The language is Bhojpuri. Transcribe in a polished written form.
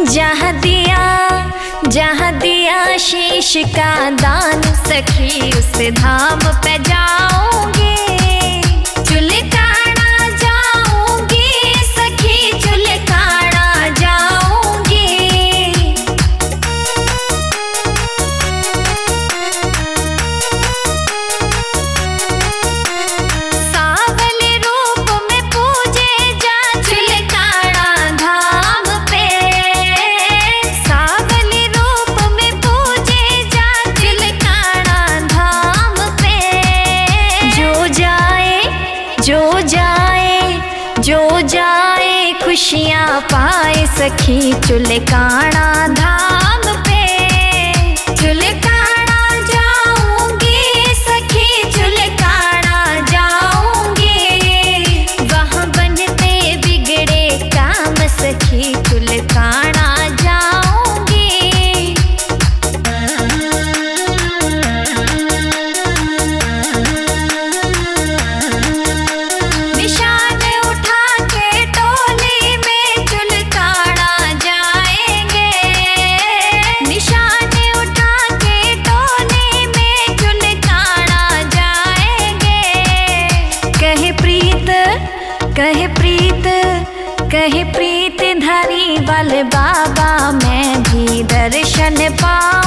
जहाँ दिया शीश का दान सखी उस धाम पे जाऊंगी। चुलकाना जाऊंगी सखी, चुलकाना जाऊंगी। सावली रूप में पूजे जा चुलकाना धाम पे। सावली रूप में पूजे जा चुलकाना धाम पे। जो जाए खुशियाँ पाए सखी चुलकाना धाम पे। चुलकाना जाऊंगी सखी, चुलकाना जाऊंगी। वहाँ बनते बिगड़े काम सखी चुलकाना जाऊंगी। निशान उठा के टोली में चुलकाना जाएंगे। निशान उठा के टोली में चुलकाना जाएंगे। कहे प्रीत धारी वाले बाबा मैं भी दर्शन पाऊं।